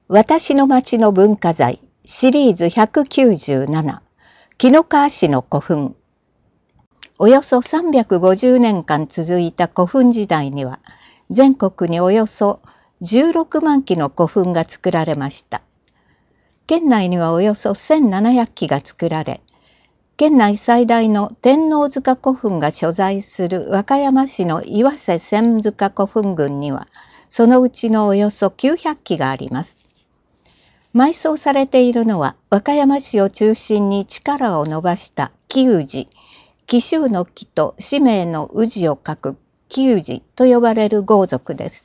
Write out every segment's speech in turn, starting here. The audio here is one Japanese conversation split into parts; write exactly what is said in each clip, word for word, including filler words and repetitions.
私の町の文化財シリーズひゃくきゅうじゅうなな紀の川市の古墳。およそさんびゃくごじゅうねんかん続いた古墳時代には全国におよそじゅうろくまんきの古墳が作られました。県内にはおよそせんななひゃくきが作られ、県内最大の天王塚古墳が所在する和歌山市の岩瀬千塚古墳群にはそのうちのおよそきゅうひゃくきがあります。埋葬されているのは和歌山市を中心に力を伸ばした木氏、紀州の木と氏名の氏を書く木氏と呼ばれる豪族です。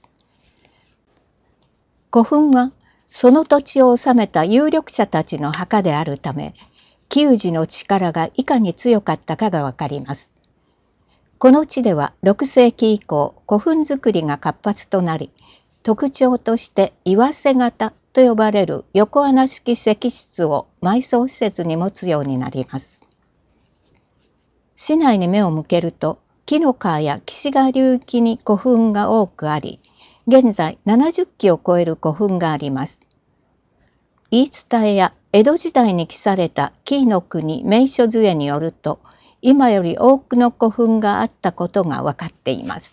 古墳はその土地を治めた有力者たちの墓であるため、木氏の力がいかに強かったかがわかります。この地ではろくせいき以降、古墳作りが活発となり、特徴として岩瀬型と呼ばれる横穴式石室を埋葬施設に持つようになります。市内に目を向けると、紀の川や岸川流域に古墳が多くあり、現在ななじゅっきを超える古墳があります。言い伝えや江戸時代に記された紀伊の国名所図によると、今より多くの古墳があったことが分かっています。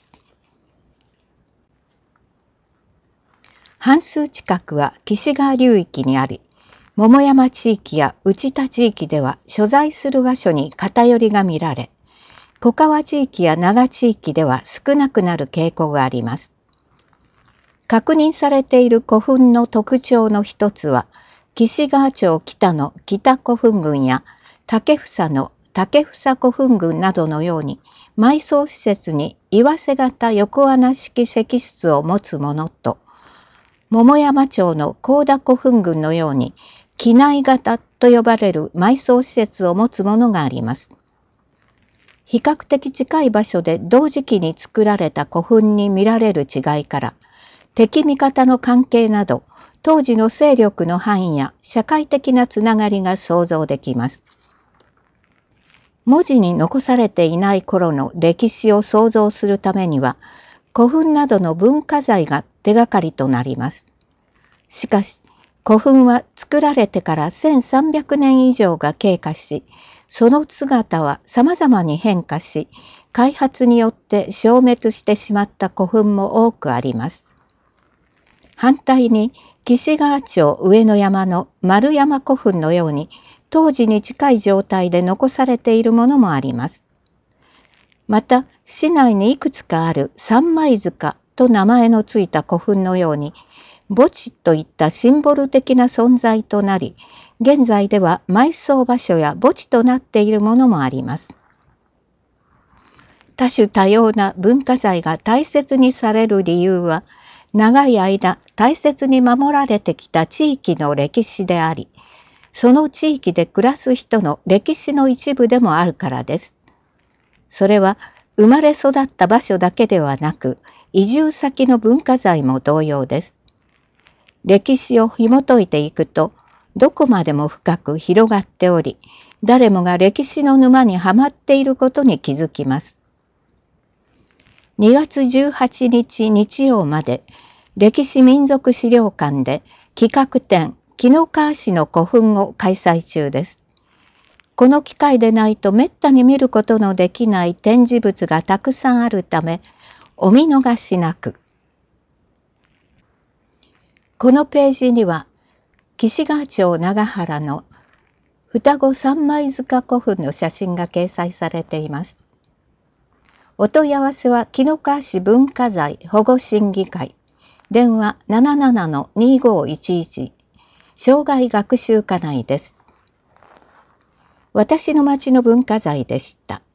半数近くは岸川流域にあり、桃山地域や内田地域では所在する場所に偏りが見られ、小川地域や長地域では少なくなる傾向があります。確認されている古墳の特徴の一つは、岸川町北の北古墳群や竹房の竹房古墳群などのように、埋葬施設に岩瀬型横穴式石室を持つものと、桃山町の高田古墳群のように機内型と呼ばれる埋葬施設を持つものがあります。比較的近い場所で同時期に作られた古墳に見られる違いから、敵味方の関係など当時の勢力の範囲や社会的なつながりが想像できます。文字に残されていない頃の歴史を想像するためには、古墳などの文化財が手がかりとなります。しかし、古墳は作られてからせんさんびゃくねん以上が経過し、その姿はさまざまに変化し、開発によって消滅してしまった古墳も多くあります。反対に、岸川町上野山の丸山古墳のように、当時に近い状態で残されているものもあります。また、市内にいくつかある三枚塚と名前のついた古墳のように、墓地といったシンボル的な存在となり、現在では埋葬場所や墓地となっているものもあります。多種多様な文化財が大切にされる理由は、長い間大切に守られてきた地域の歴史であり、その地域で暮らす人の歴史の一部でもあるからです。それは生まれ育った場所だけではなく、移住先の文化財も同様です。歴史を紐解いていくと、どこまでも深く広がっており、誰もが歴史の沼にはまっていることに気づきます。にがつじゅうはちにち日曜まで、歴史民族資料館で企画展紀の川市の古墳を開催中です。この機会でないとめったに見ることのできない展示物がたくさんあるため、お見逃しなく。このページには、岸川町長原の双子三枚塚古墳の写真が掲載されています。お問い合わせは紀の川市文化財保護審議会、電話 ななななのにごいちいち、生涯学習課内です。私の町の文化財でした。